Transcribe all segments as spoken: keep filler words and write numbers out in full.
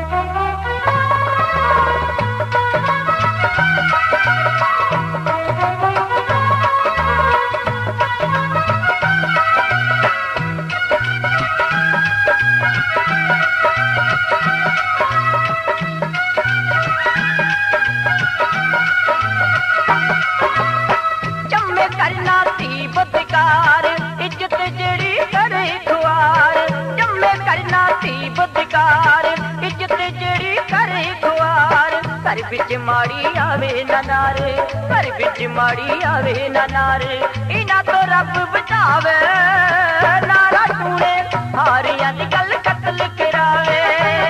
घर बिच माड़ी आवे ना नार, घर बिच माड़ी आवे ना नार, इना तो रब बचावे। नारा टूणे हारियां दी गल कतल करावे,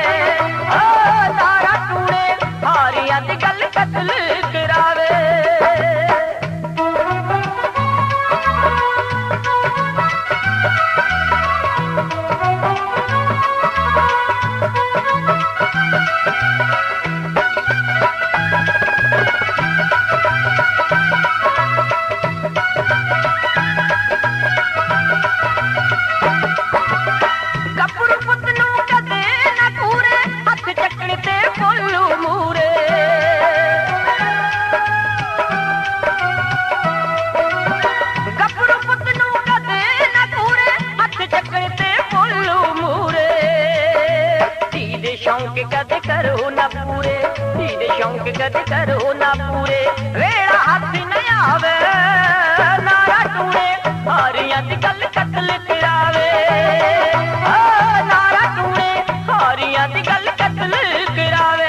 नारा टूणे हारियां दी गल कतल करावे। शौक कद करो ना पूरे, धीरे शौक कद करो ना पूरे, वेड़ा हाथ न आवे। नारा टूणे हारियां दी गल कतल करावे, नारा टूणे हारियां दी गल कतल करावे।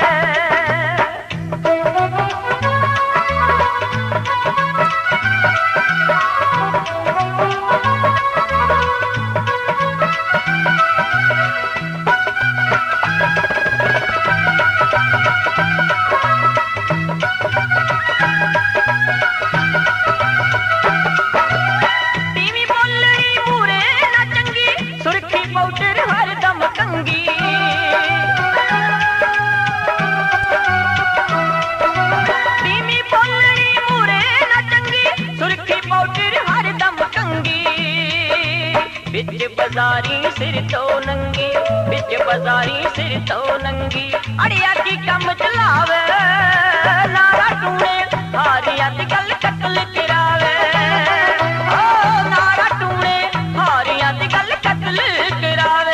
बिच बाजारी सिर तो नंगी, बिच बाजारी सिर तो नंगी, अड़िया की कम चलावे। नारा टूणे हारियां दी गल कतल करावे, नारा टूणे हारियां दी गल कतल करावे।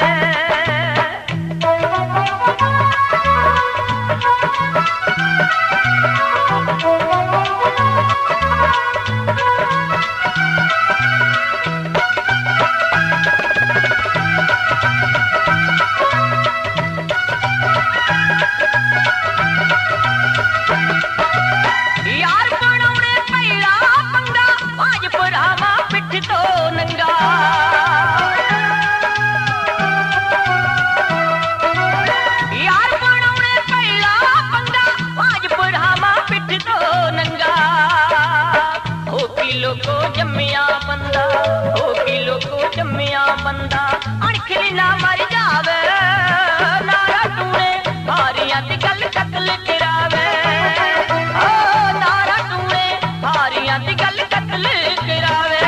को जम्मिया बंदा, ओ किलो को जम्मिया बंदा, अणखली ना मर जावे। नारा टूणे हारियां दी गल कतल करावे, नारा टूणे हारियां दी गल कतल करावे।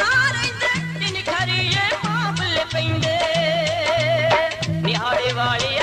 निहाड़े वाले